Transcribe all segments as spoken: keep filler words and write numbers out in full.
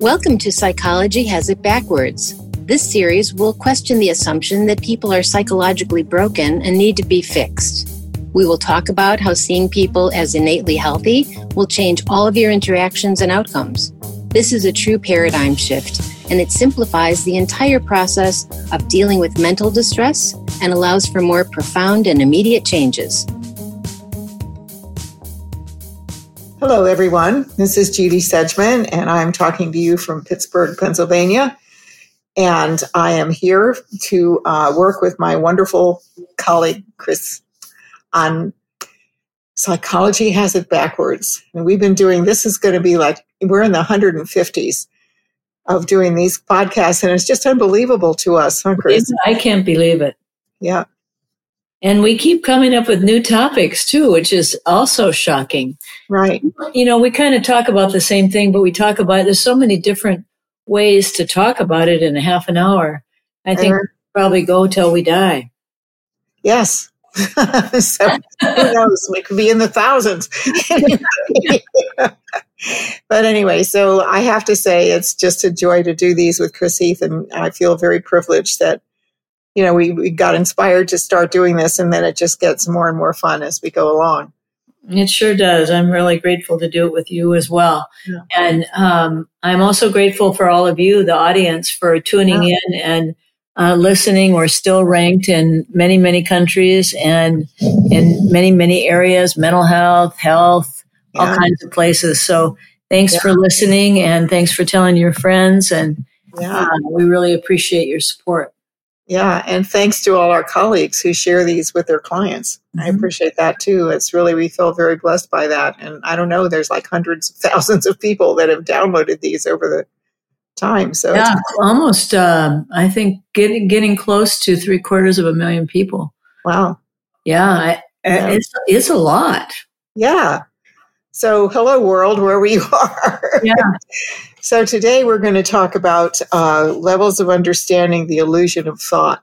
Welcome to Psychology Has It Backwards. This series will question the assumption that people are psychologically broken and need to be fixed. We will talk about how seeing people as innately healthy will change all of your interactions and outcomes. This is a true paradigm shift, and it simplifies the entire process of dealing with mental distress and allows for more profound and immediate changes. Hello, everyone. This is Judy Sedgman, and I'm talking to you from Pittsburgh, Pennsylvania. And I am here to uh, work with my wonderful colleague, Chris, on Psychology Has It Backwards. And we've been doing, this is going to be like, we're in the one hundred fifties of doing these podcasts, and it's just unbelievable to us, huh, Chris? I can't believe it. Yeah. And we keep coming up with new topics, too, which is also shocking. Right. You know, we kind of talk about the same thing, but we talk about, there's so many different ways to talk about it in a half an hour. I think Uh, we'll probably go till we die. Yes. So who knows? We could be in the thousands. But anyway, so I have to say it's just a joy to do these with Chris Heath, and I feel very privileged that, you know, we, we got inspired to start doing this, and then it just gets more and more fun as we go along. It sure does. I'm really grateful to do it with you as well. Yeah. And um, I'm also grateful for all of you, the audience, for tuning Yeah. in and uh, listening. We're still ranked in many, many countries and in many, many areas, mental health, health, all Yeah. kinds of places. So thanks Yeah. for listening, and thanks for telling your friends. And Yeah. uh, we really appreciate your support. Yeah. And thanks to all our colleagues who share these with their clients. I Mhm. appreciate that too. It's really, we feel very blessed by that. And I don't know, there's like hundreds of thousands of people that have downloaded these over the time. So Yeah, it's, almost, um, I think, getting getting close to three quarters of a million people. wow. Yeah, I, Yeah. it's it's a lot. Yeah. So hello, world, wherever you are. Yeah. So today we're going to talk about uh, levels of understanding the illusion of thought.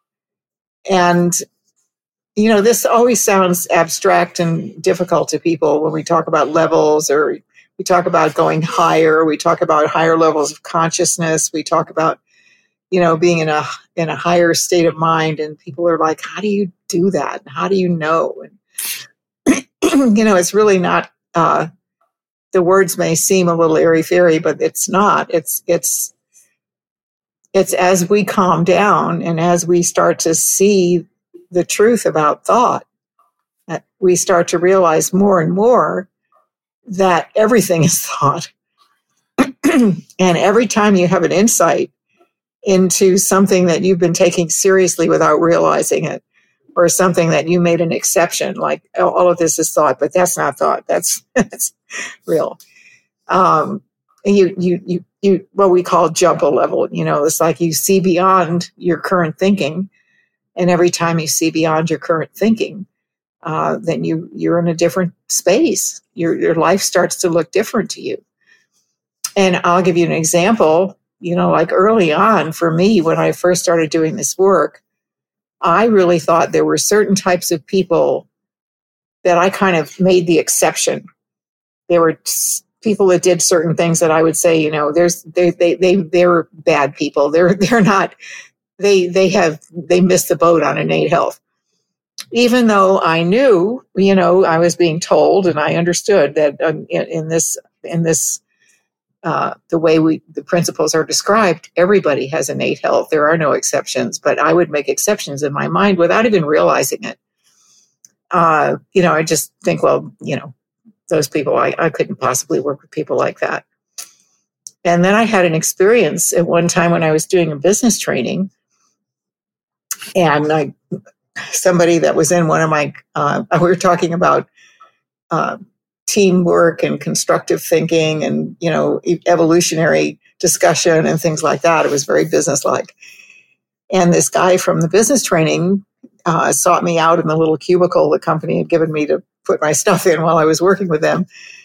And, you know, this always sounds abstract and difficult to people when we talk about levels, or we talk about going higher. We talk about higher levels of consciousness. We talk about, you know, being in a in a higher state of mind. And people are like, how do you do that? How do you know? And, you know, it's really not... Uh, the words may seem a little airy-fairy, but it's not. It's it's it's as we calm down and as we start to see the truth about thought, that we start to realize more and more that everything is thought. And every time you have an insight into something that you've been taking seriously without realizing it, or something that you made an exception, like, oh, all of this is thought, but that's not thought. That's that's real. Um, you, you, you, you, what we call jump a level, you know, it's like you see beyond your current thinking. And every time you see beyond your current thinking, uh, then you, you're in a different space. Your, your life starts to look different to you. And I'll give you an example, you know, like early on for me, when I first started doing this work, I really thought there were certain types of people that I kind of made the exception. There were people that did certain things that I would say, you know, there's they they they they're bad people. They're they're not. They they have they missed the boat on innate health. Even though I knew, you know, I was being told and I understood that um, in, in this in this uh, the way we the principles are described, everybody has innate health. There are no exceptions, but I would make exceptions in my mind without even realizing it. Uh, you know, I just think, well, you know, those people, I, I couldn't possibly work with people like that. And then I had an experience at one time when I was doing a business training, and I, somebody that was in one of my, uh, we were talking about uh, teamwork and constructive thinking and, you know, evolutionary discussion and things like that. It was very businesslike. And this guy from the business training uh, sought me out in the little cubicle the company had given me to put my stuff in while I was working with them,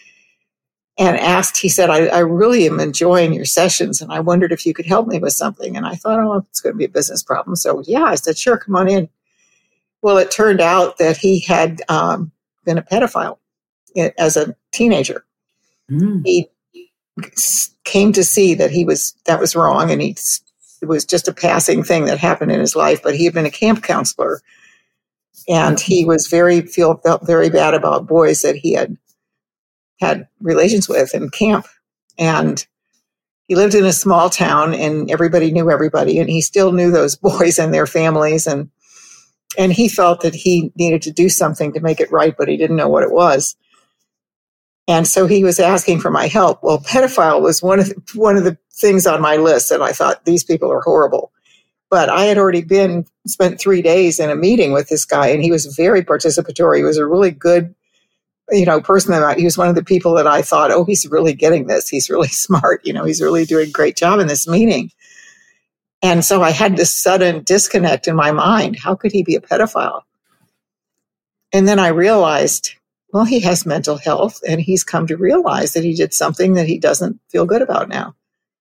and asked, he said, I, I really am enjoying your sessions, and I wondered if you could help me with something. And I thought, oh, it's going to be a business problem. So yeah, I said, sure, come on in. Well, it turned out that he had um, been a pedophile as a teenager. Mm. He came to see that he was, that was wrong. And he, it was just a passing thing that happened in his life, but he had been a camp counselor, and he was very, feel, felt very bad about boys that he had had relations with in camp. And he lived in a small town, and everybody knew everybody, and he still knew those boys and their families. And, and he felt that he needed to do something to make it right, but he didn't know what it was. And so he was asking for my help. Well, pedophile was one of the, one of the things on my list, and I thought, these people are horrible. But I had already been, spent three days in a meeting with this guy, and he was very participatory. He was a really good, you know, person. That he was one of the people that I thought, oh, he's really getting this. He's really smart. You know, he's really doing a great job in this meeting. And so I had this sudden disconnect in my mind. How could he be a pedophile? And then I realized, well, he has mental health, and he's come to realize that he did something that he doesn't feel good about now.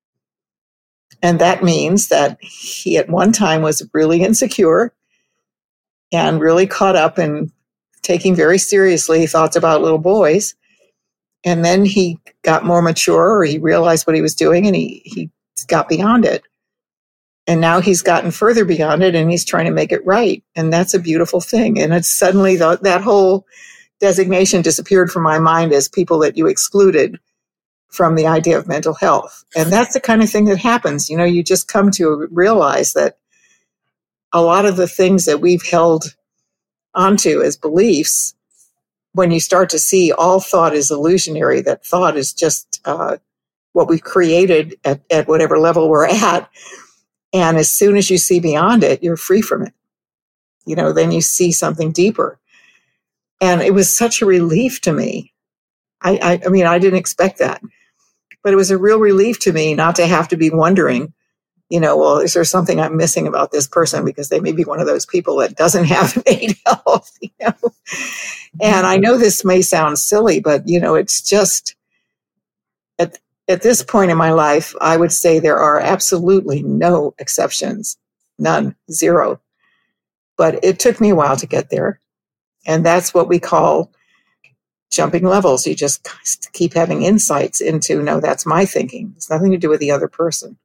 And that means that he at one time was really insecure and really caught up in taking very seriously thoughts about little boys. And then he got more mature, or he realized what he was doing, and he, he got beyond it. And now he's gotten further beyond it, and he's trying to make it right. And that's a beautiful thing. And it's suddenly the, that whole designation disappeared from my mind as people that you excluded from the idea of mental health. And that's the kind of thing that happens. You know, you just come to realize that a lot of the things that we've held onto as beliefs, when you start to see all thought is illusionary, that thought is just uh, what we've created at, at whatever level we're at. And as soon as you see beyond it, you're free from it. You know, then you see something deeper. And it was such a relief to me. I, I, I mean, I didn't expect that. But it was a real relief to me not to have to be wondering, you know, well, is there something I'm missing about this person? Because they may be one of those people that doesn't have innate health, you know. And I know this may sound silly, but, you know, it's just, at, at this point in my life, I would say there are absolutely no exceptions. None. Zero. But it took me a while to get there. And that's what we call jumping levels. You just keep having insights into, no, that's my thinking. It's nothing to do with the other person.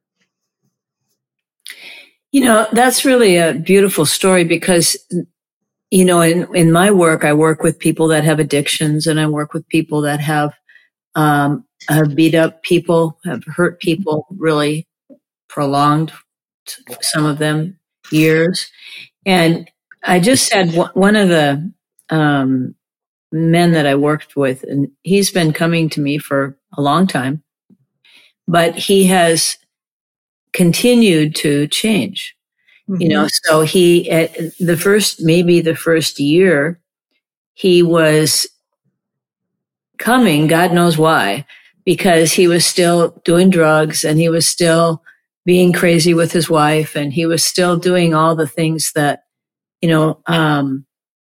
You know, that's really a beautiful story because, you know, in, in my work, I work with people that have addictions, and I work with people that have, um, have beat up people, have hurt people really prolonged, some of them years. And I just had one of the, um, men that I worked with, and he's been coming to me for a long time, but he has continued to change, mm-hmm. you know, so he, at the first, maybe the first year, he was coming, God knows why, because he was still doing drugs, and he was still being crazy with his wife, and he was still doing all the things that, you know, um,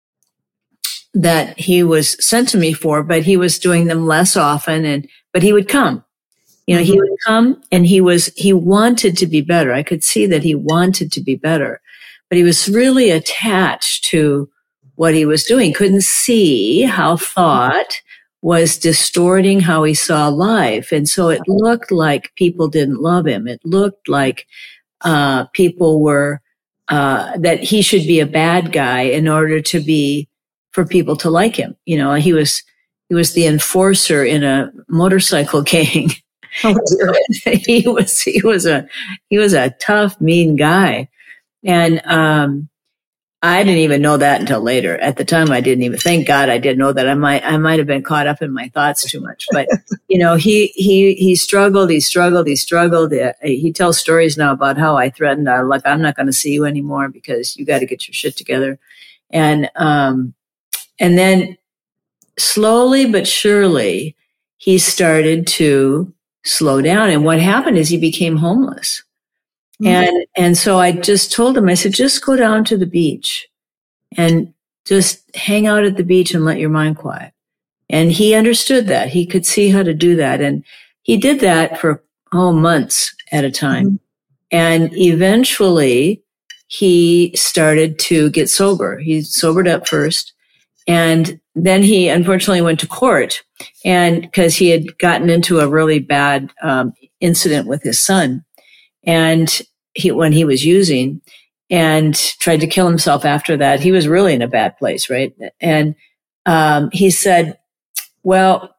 that he was sent to me for, but he was doing them less often. And, but he would come, you know, mm-hmm. he would come, and he was, he wanted to be better. I could see that he wanted to be better, but he was really attached to what he was doing. Couldn't see how thought was distorting how he saw life. And so it looked like people didn't love him. It looked like, uh, people were, uh, that he should be a bad guy in order to be, for people to like him. You know, he was, he was the enforcer in a motorcycle gang. Oh, he was, he was a, he was a tough, mean guy. And, um, I didn't even know that until later. At the time, I didn't even, thank God I didn't know that. I might, I might have been caught up in my thoughts too much, but you know, he, he, he struggled, he struggled, he struggled. He tells stories now about how I threatened, uh, like, I'm not going to see you anymore because you got to get your shit together. And, um, And then slowly but surely, he started to slow down. And what happened is he became homeless. Mm-hmm. And, and so I just told him, I said, just go down to the beach and just hang out at the beach and let your mind quiet. And he understood that. He could see how to do that. And he did that for, oh, months at a time. Mm-hmm. And eventually he started to get sober. He sobered up first. And then he unfortunately went to court, and because he had gotten into a really bad um, incident with his son, and he when he was using, and tried to kill himself after that. He was really in a bad place, right? And um, he said, well,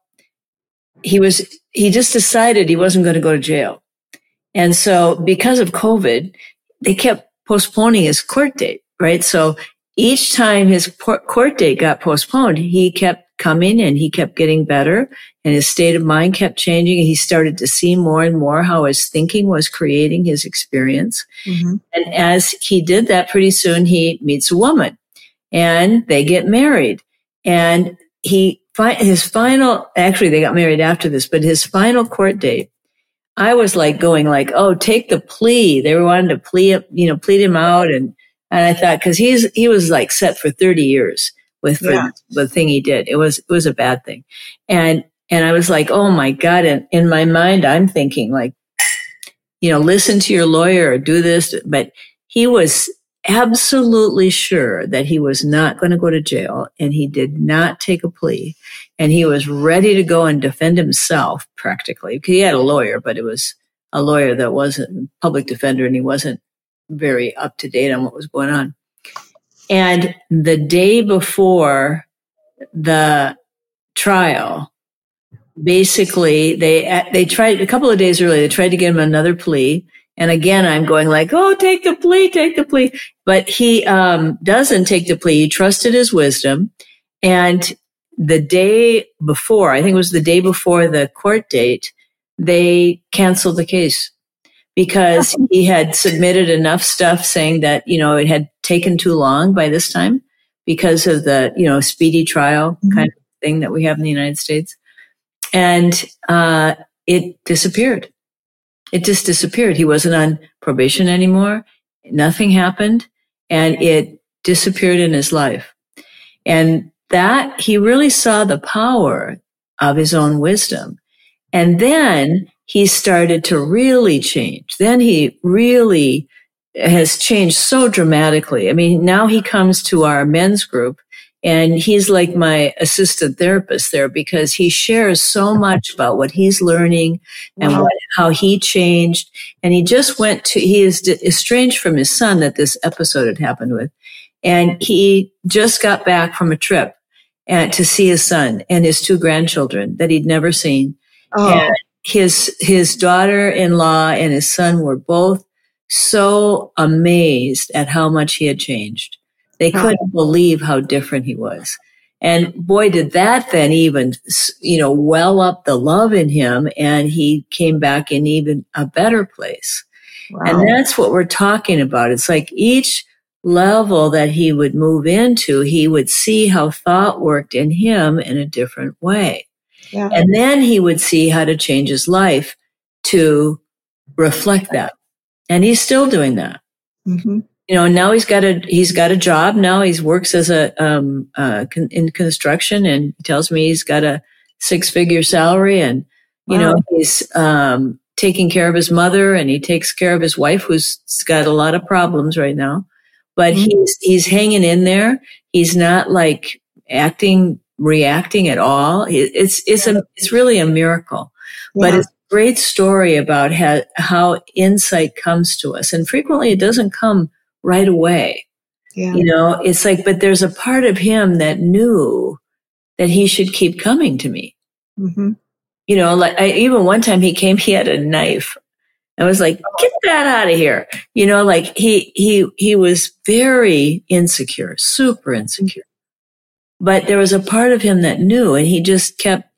he was he just decided he wasn't going to go to jail, and so because of COVID, they kept postponing his court date, right? So each time his court date got postponed, he kept coming and he kept getting better, and his state of mind kept changing. And he started to see more and more how his thinking was creating his experience. Mm-hmm. And as he did that, pretty soon he meets a woman and they get married. And he, his final, actually they got married after this, but his final court date, I was like going like, oh, take the plea. They wanted to plea, you know, plead him out. And, and I thought, cause he's, he was like set for thirty years with for yeah. the thing he did. It was, it was a bad thing. And, and I was like, oh my God. And in my mind, I'm thinking like, you know, listen to your lawyer or do this. But he was absolutely sure that he was not going to go to jail, and he did not take a plea, and he was ready to go and defend himself practically. He had a lawyer, but it was a lawyer that wasn't a public defender, and he wasn't very up to date on what was going on. And the day before the trial, basically they they tried a couple of days earlier, they tried to get him another plea. And again, I'm going like, oh, take the plea, take the plea. But he um, doesn't take the plea. He trusted his wisdom. And the day before, I think it was the day before the court date, they canceled the case because he had submitted enough stuff saying that, you know, it had taken too long by this time because of the, you know, speedy trial mm-hmm. kind of thing that we have in the United States. And uh, it disappeared. It just disappeared. He wasn't on probation anymore. Nothing happened, and it disappeared in his life. And that he really saw the power of his own wisdom. And then he started to really change. Then he really has changed so dramatically. I mean, now he comes to our men's group, and he's like my assistant therapist there because he shares so much about what he's learning and wow. what, how he changed. And he just went to, he is estranged from his son that this episode had happened with. And he just got back from a trip and to see his son and his two grandchildren that he'd never seen. Oh. And his, his daughter-in-law and his son were both so amazed at how much he had changed. They couldn't believe how different he was. And boy, did that then even, you know, well up the love in him, and he came back in even a better place. Wow. And that's what we're talking about. It's like each level that he would move into, he would see how thought worked in him in a different way. Yeah. And then he would see how to change his life to reflect that. And he's still doing that. Mm-hmm. You know, now he's got a, he's got a job now. He works as a, um, uh, con- in construction, and he tells me he's got a six figure salary, and, you wow. know, he's, um, taking care of his mother, and he takes care of his wife, who's got a lot of problems right now, but mm-hmm. he's, he's hanging in there. He's not like acting, reacting at all. It's, it's a, it's really a miracle, yeah. but it's a great story about how, how insight comes to us. And frequently it doesn't come right away. Yeah. You know, it's like, but there's a part of him that knew that he should keep coming to me. Mm-hmm. You know, like I, even one time he came, he had a knife. I was like, get that out of here. You know, like he, he, he was very insecure, super insecure, but there was a part of him that knew, and he just kept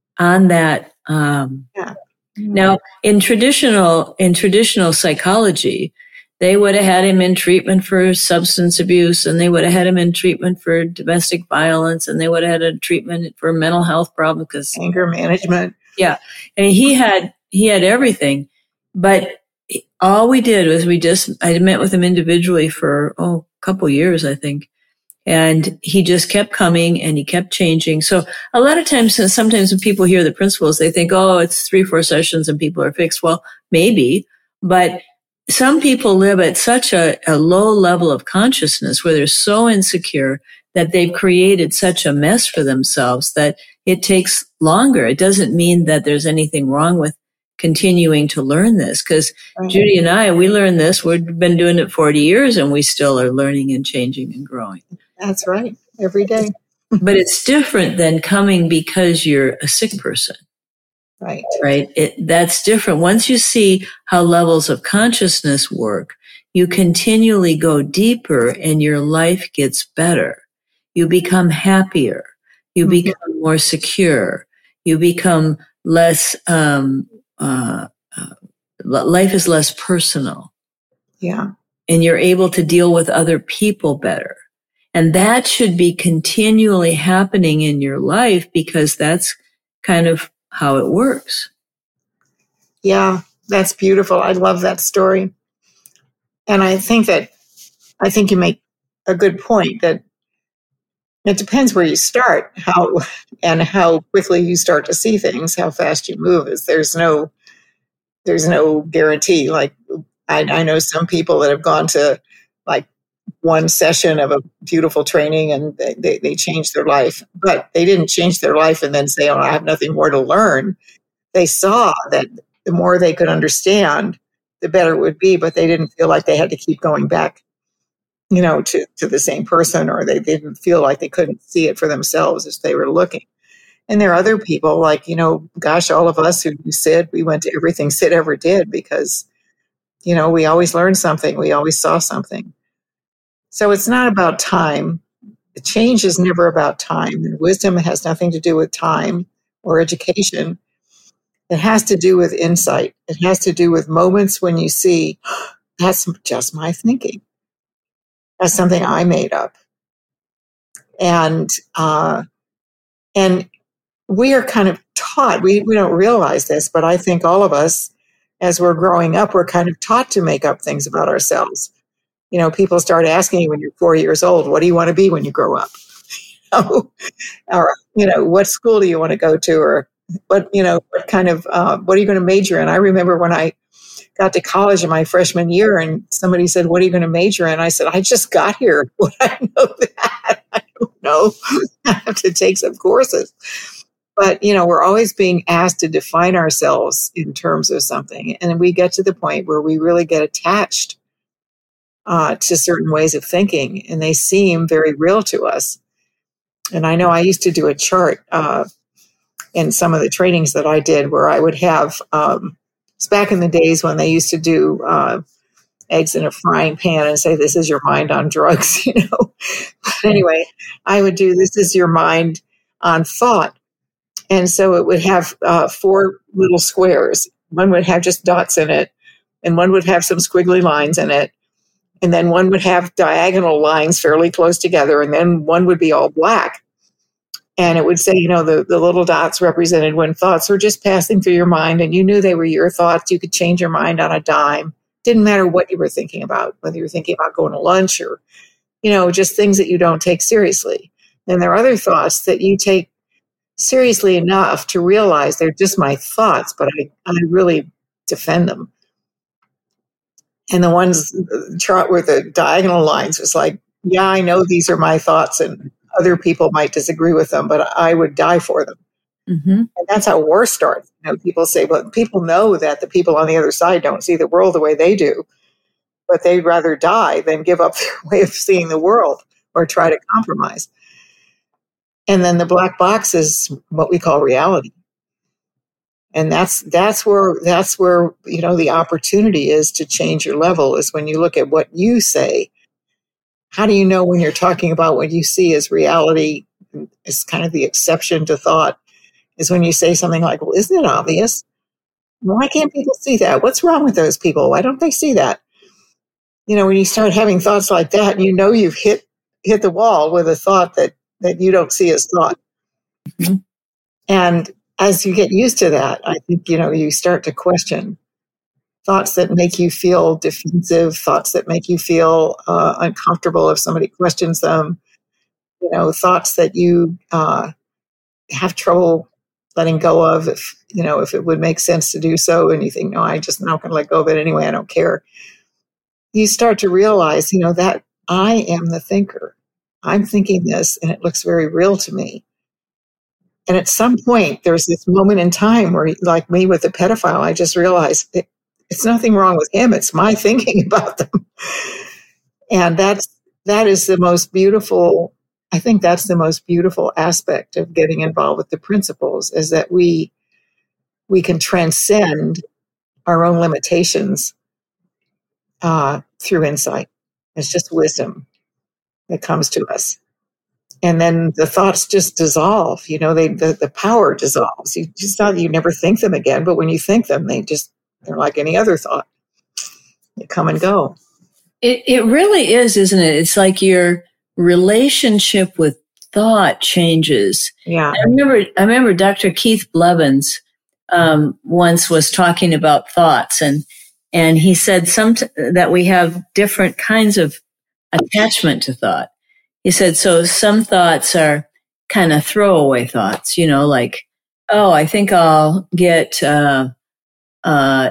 on that. Um, yeah. Mm-hmm. Now in traditional, in traditional psychology, they would have had him in treatment for substance abuse, and they would have had him in treatment for domestic violence, and they would have had a treatment for mental health problems because anger management. Yeah. And he had, he had everything, but all we did was we just, I met with him individually for, oh, a couple years, I think. And he just kept coming and he kept changing. So a lot of times, sometimes when people hear the principles, they think, oh, it's three, four sessions and people are fixed. Well, maybe, but some people live at such a, a low level of consciousness where they're so insecure that they've created such a mess for themselves that it takes longer. It doesn't mean that there's anything wrong with continuing to learn this, because right. Judy and I, we learned this. We've been doing it forty years and we still are learning and changing and growing. That's right. Every day. But it's different than coming because you're a sick person. Right. Right. It, that's different. Once you see how levels of consciousness work, you continually go deeper and your life gets better. You become happier. You mm-hmm. become more secure. You become less, um, uh, uh, life is less personal. Yeah. And you're able to deal with other people better. And that should be continually happening in your life, because that's kind of how it works. Yeah, that's beautiful. I love that story. And I think that, I think you make a good point that it depends where you start, how, and how quickly you start to see things, how fast you move. Is there's no, there's no guarantee. Like I, I know some people that have gone to like one session of a beautiful training and they, they, they changed their life, but they didn't change their life and then say, oh, I have nothing more to learn. They saw that the more they could understand, the better it would be, but they didn't feel like they had to keep going back, you know, to, to the same person, or they didn't feel like they couldn't see it for themselves as they were looking. And there are other people like, you know, gosh, all of us who do S I D, we went to everything S I D ever did because, you know, we always learned something. We always saw something. So it's not about time. The change is never about time. And wisdom has nothing to do with time or education. It has to do with insight. It has to do with moments when you see, oh, that's just my thinking. That's something I made up. And uh, and we are kind of taught, we, we don't realize this, but I think all of us, as we're growing up, we're kind of taught to make up things about ourselves. You know, people start asking you when you're four years old, what do you want to be when you grow up? Or, you know, what school do you want to go to? Or what, you know, what kind of, uh, what are you going to major in? I remember when I got to college in my freshman year and somebody said, what are you going to major in? I said, I just got here. Would I know that? I don't know. I have to take some courses. But, you know, we're always being asked to define ourselves in terms of something. And we get to the point where we really get attached Uh, to certain ways of thinking, and they seem very real to us. And I know I used to do a chart uh, in some of the trainings that I did where I would have, um, it's back in the days when they used to do uh, eggs in a frying pan and say, this is your mind on drugs, you know. But anyway, I would do, this is your mind on thought. And so it would have uh, four little squares. One would have just dots in it, and one would have some squiggly lines in it. And then one would have diagonal lines fairly close together, and then one would be all black. And it would say, you know, the, the little dots represented when thoughts were just passing through your mind, and you knew they were your thoughts. You could change your mind on a dime. Didn't matter what you were thinking about, whether you were thinking about going to lunch or, you know, just things that you don't take seriously. Then there are other thoughts that you take seriously enough to realize they're just my thoughts, but I, I really defend them. And the ones chart with the diagonal lines was like, yeah, I know these are my thoughts and other people might disagree with them, but I would die for them. Mm-hmm. And that's how war starts. You know, people say, well, people know that the people on the other side don't see the world the way they do, but they'd rather die than give up their way of seeing the world or try to compromise. And then the black box is what we call reality. And that's that's where that's where you know the opportunity is to change your level, is when you look at what you say. How do you know when you're talking about what you see as reality is kind of the exception to thought, is when you say something like, well, isn't it obvious? Why can't people see that? What's wrong with those people? Why don't they see that? You know, when you start having thoughts like that, you know you've hit hit the wall with a thought that, that you don't see as thought. Mm-hmm. And as you get used to that, I think, you know, you start to question thoughts that make you feel defensive, thoughts that make you feel uh, uncomfortable if somebody questions them, you know, thoughts that you uh, have trouble letting go of if, you know, if it would make sense to do so, and you think, no, I just not going to let go of it anyway, I don't care. You start to realize, you know, that I am the thinker. I'm thinking this and it looks very real to me. And at some point, there's this moment in time where, like me with the pedophile, I just realized it, it's nothing wrong with him. It's my thinking about them. And that's, that is the most beautiful, I think that's the most beautiful aspect of getting involved with the principles, is that we, we can transcend our own limitations uh, through insight. It's just wisdom that comes to us. And then the thoughts just dissolve, you know, they, the, the power dissolves. You just thought you never think them again, but when you think them, they just, they're like any other thought. They come and go. It, it really is, isn't it? It's like your relationship with thought changes. Yeah. I remember, I remember Doctor Keith Blevins um, once was talking about thoughts, and, and he said some t- that we have different kinds of attachment to thought. He said, so some thoughts are kind of throwaway thoughts, you know, like, oh, I think I'll get uh, uh,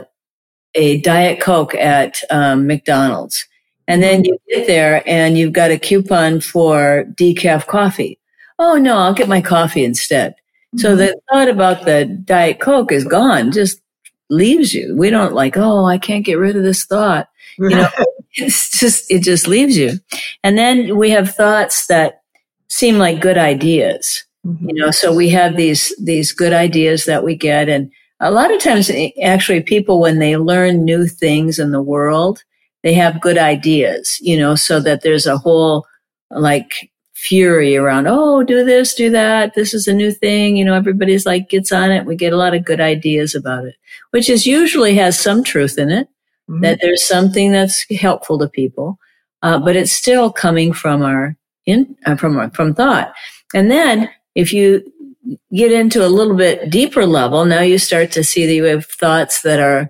a Diet Coke at um, McDonald's. And then you get there and you've got a coupon for decaf coffee. Oh, no, I'll get my coffee instead. Mm-hmm. So the thought about the Diet Coke is gone, just leaves you. We don't like, oh, I can't get rid of this thought. You know, it's just, it just leaves you. And then we have thoughts that seem like good ideas, mm-hmm. you know, so we have these, these good ideas that we get. And a lot of times, actually, people, when they learn new things in the world, they have good ideas, you know, so that there's a whole like fury around, oh, do this, do that. This is a new thing. You know, everybody's like gets on it. We get a lot of good ideas about it, which is usually has some truth in it. Mm-hmm. That there's something that's helpful to people, uh, but it's still coming from our in uh, from our, from thought. And then if you get into a little bit deeper level, now you start to see that you have thoughts that are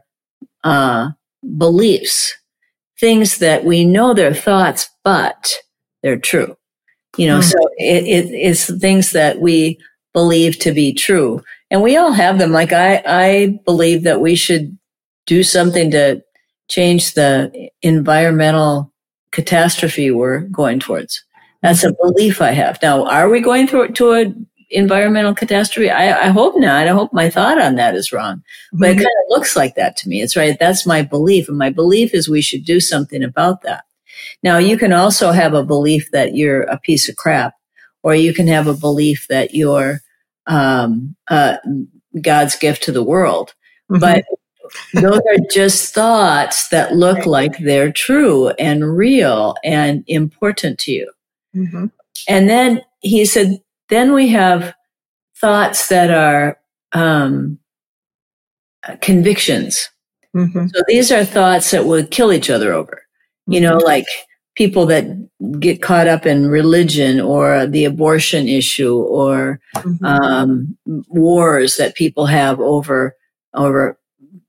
uh, beliefs, things that we know they're thoughts, but they're true. You know, mm-hmm. so it, it, it's things that we believe to be true, and we all have them. Like I, I believe that we should do something to change the environmental catastrophe we're going towards. That's a belief I have. Now, are we going through to an environmental catastrophe? I, I hope not. I hope my thought on that is wrong. But mm-hmm. it kind of looks like that to me. It's right. That's my belief. And my belief is we should do something about that. Now, you can also have a belief that you're a piece of crap, or you can have a belief that you're um, uh, God's gift to the world. Mm-hmm. But those are just thoughts that look like they're true and real and important to you. Mm-hmm. And then he said, then we have thoughts that are um, convictions. Mm-hmm. So these are thoughts that would kill each other over, you know, like people that get caught up in religion or the abortion issue or mm-hmm. um, wars that people have over over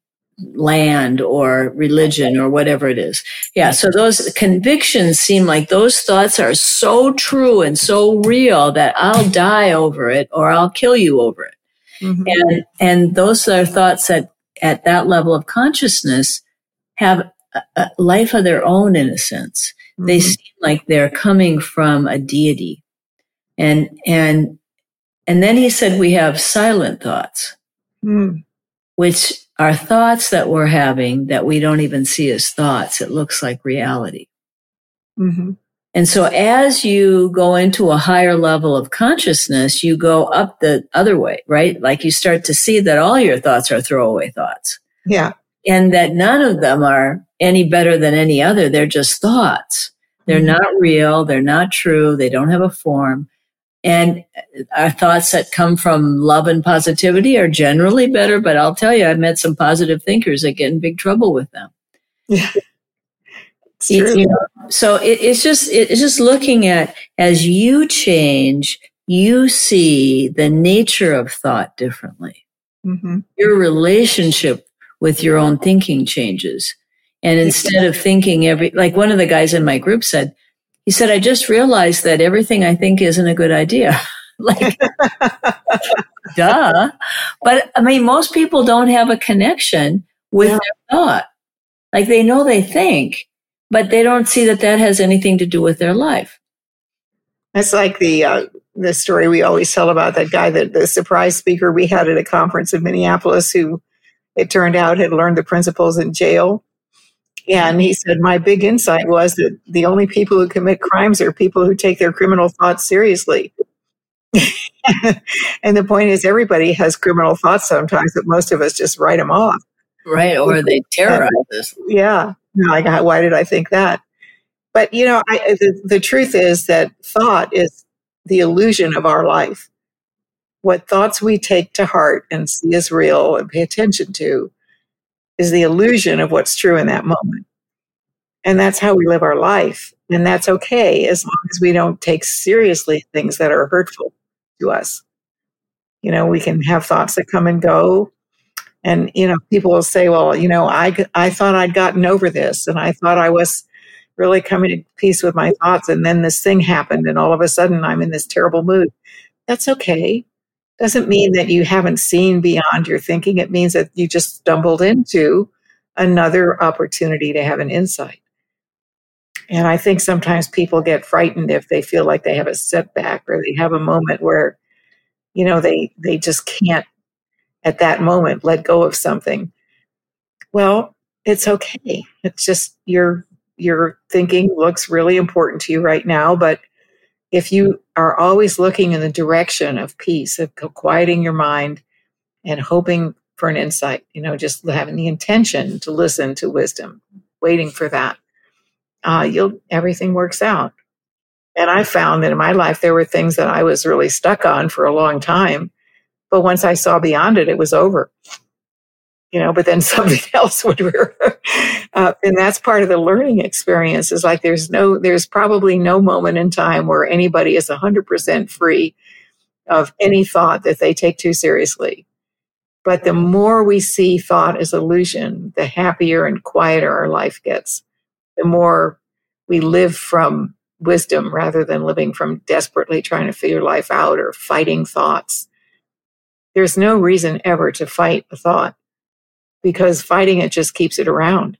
land or religion or whatever it is. Yeah. So those convictions seem like those thoughts are so true and so real that I'll die over it or I'll kill you over it. Mm-hmm. And, and those are thoughts that at that level of consciousness have a, a life of their own in a sense. Mm-hmm. They seem like they're coming from a deity. And, and, and then he said, we have silent thoughts, mm. which are thoughts that we're having that we don't even see as thoughts. It looks like reality. Mm-hmm. And so as you go into a higher level of consciousness, you go up the other way, right? Like you start to see that all your thoughts are throwaway thoughts. Yeah. And that none of them are any better than any other. They're just thoughts. They're mm-hmm. not real. They're not true. They don't have a form. And our thoughts that come from love and positivity are generally better. But I'll tell you, I've met some positive thinkers that get in big trouble with them. Yeah, it's it, true. You know, so it, it's just it's just looking at as you change, you see the nature of thought differently. Mm-hmm. Your relationship with your own thinking changes, and instead of thinking every like one of the guys in my group said. He said, I just realized that everything I think isn't a good idea. Like, duh. But I mean, most people don't have a connection with yeah. their thought. Like they know they think, but they don't see that that has anything to do with their life. That's like the uh, the story we always tell about that guy, that the surprise speaker we had at a conference in Minneapolis, who it turned out had learned the principles in jail. And he said, my big insight was that the only people who commit crimes are people who take their criminal thoughts seriously. And the point is, everybody has criminal thoughts sometimes, but most of us just write them off. Right, or they terrorize us. Yeah. Like, why did I think that? But, you know, I, the, the truth is that thought is the illusion of our life. What thoughts we take to heart and see as real and pay attention to is the illusion of what's true in that moment. And that's how we live our life. And that's okay, as long as we don't take seriously things that are hurtful to us. You know, we can have thoughts that come and go. And, you know, people will say, well, you know, I, I thought I'd gotten over this, and I thought I was really coming to peace with my thoughts. And then this thing happened, and all of a sudden I'm in this terrible mood. That's okay. Doesn't mean that you haven't seen beyond your thinking. It means that you just stumbled into another opportunity to have an insight. And I think sometimes people get frightened if they feel like they have a setback, or they have a moment where, you know, they, they just can't at that moment let go of something. Well, it's okay. It's just your, your thinking looks really important to you right now, but if you are always looking in the direction of peace, of quieting your mind and hoping for an insight, you know, just having the intention to listen to wisdom, waiting for that, uh, you'll everything works out. And I found that in my life, there were things that I was really stuck on for a long time. But once I saw beyond it, it was over. You know, but then something else would, uh, and that's part of the learning experience. Is like there's no, there's probably no moment in time where anybody is one hundred percent free of any thought that they take too seriously. But the more we see thought as illusion, the happier and quieter our life gets. The more we live from wisdom rather than living from desperately trying to figure life out or fighting thoughts. There's no reason ever to fight a thought, because fighting it just keeps it around.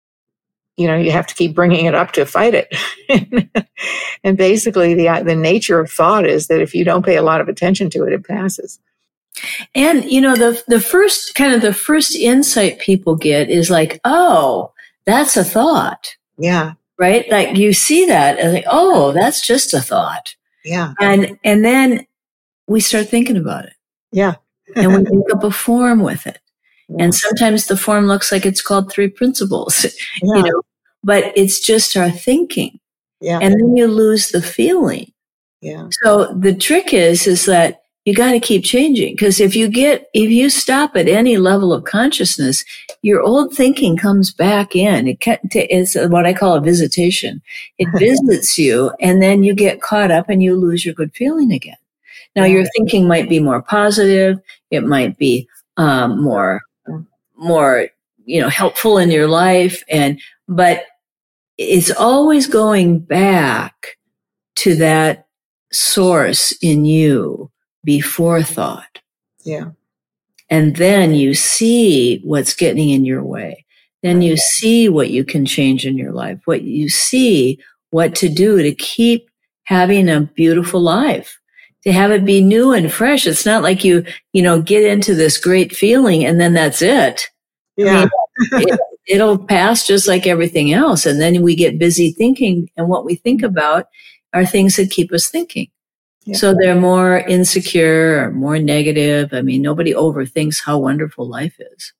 You know, you have to keep bringing it up to fight it. And basically the the nature of thought is that if you don't pay a lot of attention to it, it passes. And, you know, the the first kind of the first insight people get is like, oh, that's a thought. Yeah. Right? Like you see that and like, oh, that's just a thought. Yeah. And and then we start thinking about it. Yeah. And we make up a form with it. Yeah. And sometimes the form looks like it's called three principles, Yeah. you know, but it's just our thinking. Yeah. And then you lose the feeling. Yeah. So the trick is, is that you got to keep changing, because if you get, if you stop at any level of consciousness, your old thinking comes back in. It is what I call a visitation. It visits you, and then you get caught up and you lose your good feeling again. Now, your thinking might be more positive. It might be um, more, more, you know, helpful in your life, and but it's always going back to that source in you before thought. Yeah. And then you see what's getting in your way. Then you see what you can change in your life, what you see what to do to keep having a beautiful life, to have it be new and fresh. It's not like you, you know, get into this great feeling and then that's it. Yeah. I mean, it, it'll pass just like everything else. And then we get busy thinking, and what we think about are things that keep us thinking. Yeah. So they're more insecure or more negative. I mean, nobody overthinks how wonderful life is.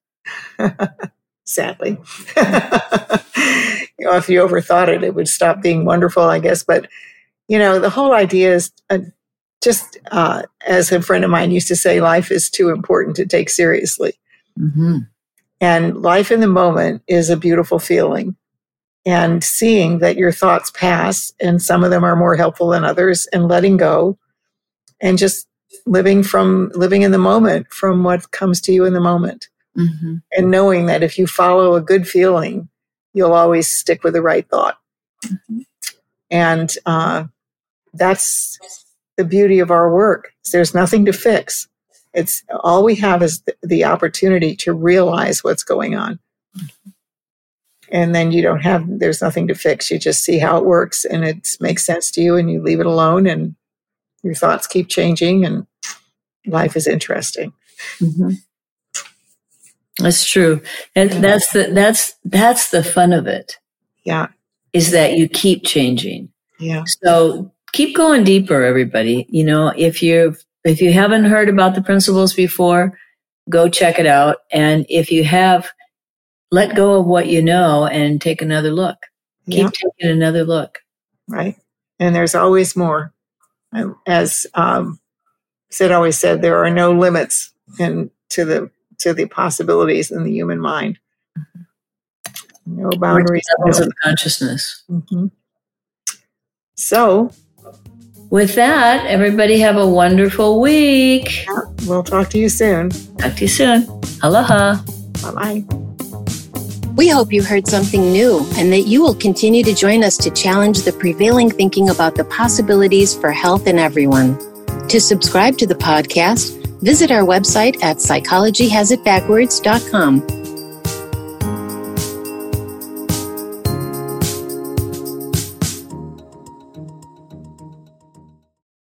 Sadly. You know, if you overthought it, it would stop being wonderful, I guess. But, you know, the whole idea is uh, just, uh, as a friend of mine used to say, life is too important to take seriously. Mm-hmm. And life in the moment is a beautiful feeling. And seeing that your thoughts pass, and some of them are more helpful than others, and letting go, and just living from living in the moment from what comes to you in the moment. Mm-hmm. And knowing that if you follow a good feeling, you'll always stick with the right thought. Mm-hmm. And uh, that's the beauty of our work. There's nothing to fix. It's all we have is the, the opportunity to realize what's going on. and then you don't have, there's nothing to fix. You just see how it works, and it makes sense to you, and you leave it alone, and your thoughts keep changing, and life is interesting. Mm-hmm. That's true. And yeah. that's the, that's, that's the fun of it. Yeah. Is that you keep changing. Yeah. So keep going deeper, everybody. You know, if you if you haven't heard about the principles before, go check it out. And if you have, let go of what you know and take another look. Yeah. Keep taking another look. Right. And there's always more. As um, Sid always said, there are no limits in, to the to the possibilities in the human mind. No boundaries. Levels no. of consciousness. Mm-hmm. So, with that, everybody have a wonderful week. Yeah, we'll talk to you soon. Talk to you soon. Aloha. Bye-bye. We hope you heard something new and that you will continue to join us to challenge the prevailing thinking about the possibilities for health in everyone. To subscribe to the podcast, visit our website at psychology has it backwards dot com.